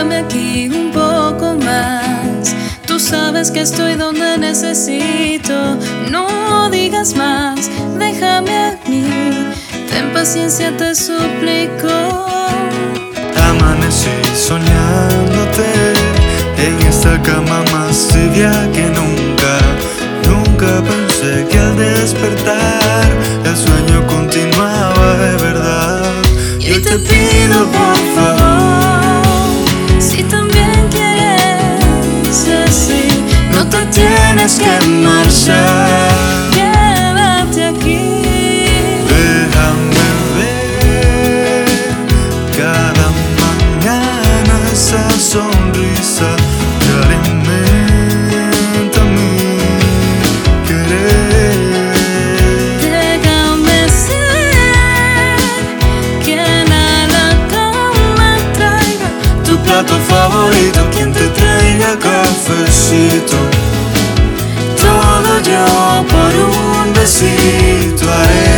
Déjame aquí un poco más. Tú sabes que estoy donde necesito. No digas más, déjame a mí. Ten paciencia, te suplico. Amanecí soñándote en esta cama más tibia que nunca. Nunca pensé que al despertar el sueño continuaba de verdad. Y hoy te pido por favor, si también quieres así, no te tienes que marchar. Quédate aquí. Déjame ver cada mañana esa sonrisa que alimenta mi querer. Déjame ser quien a la cama traiga Tu plato favorito, quien te traiga cafecito. Todo yo por un besito haré.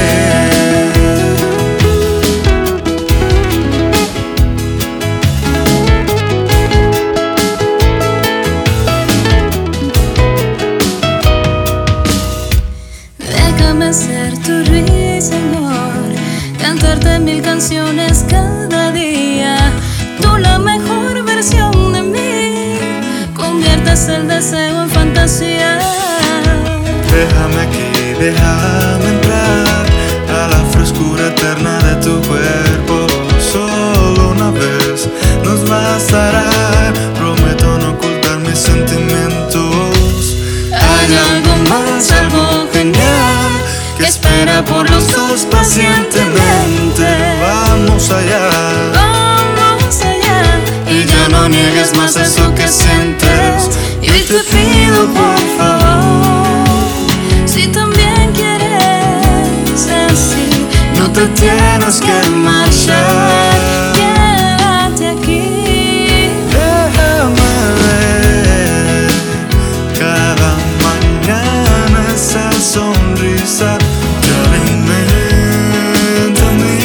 Déjame ser tu ruiseñor, cantarte 1000 canciones cada día. Tú la mejor versión de mí, conviertes el deseo en fantasía. Déjame aquí, déjame entrar a la frescura eterna de tu cuerpo. Solo una vez nos bastará. Prometo no ocultar mis sentimientos. Hay algo más, algo genial, Que espera por los dos pacientemente. Vamos allá. vamos allá. Y ya no niegues más eso que sientes. Y hoy te pido por favor, si también quieres así, No te tienes que marchar. quédate aquí. Déjame ver cada mañana esa sonrisa que alimenta mi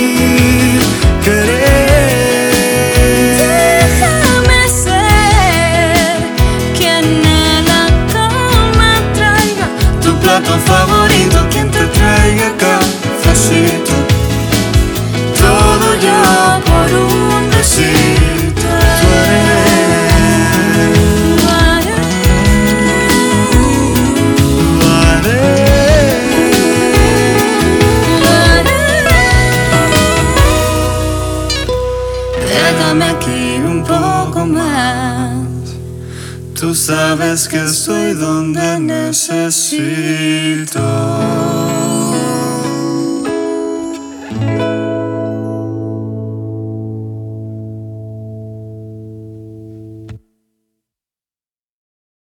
querer. Déjame ser quien a la cama traiga Tu plato favorito, quien te traiga cafecito. Todo yo por un besito haré. Déjame aquí un poco más. Tú sabes que estoy donde necesito.